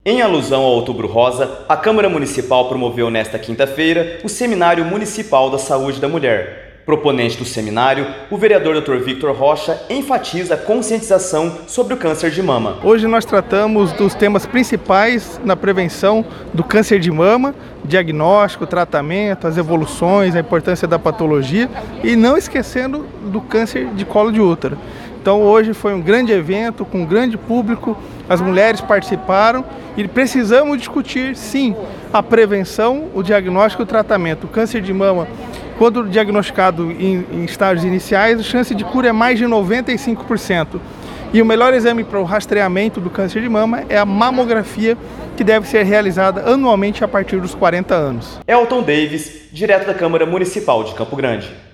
Em alusão ao Outubro Rosa, a Câmara Municipal promoveu nesta quinta-feira o Seminário Municipal da Saúde da Mulher. Proponente do seminário, o vereador Dr. Victor Rocha enfatiza a conscientização sobre o câncer de mama. Hoje nós tratamos dos temas principais na prevenção do câncer de mama, diagnóstico, tratamento, as evoluções, a importância da patologia e não esquecendo do câncer de colo de útero. Então hoje foi um grande evento com um grande público, as mulheres participaram e precisamos discutir sim a prevenção, o diagnóstico e o tratamento. O câncer de mama, quando diagnosticado em estágios iniciais, a chance de cura é mais de 95%. E o melhor exame para o rastreamento do câncer de mama é a mamografia, que deve ser realizada anualmente a partir dos 40 anos. Elton Davis, direto da Câmara Municipal de Campo Grande.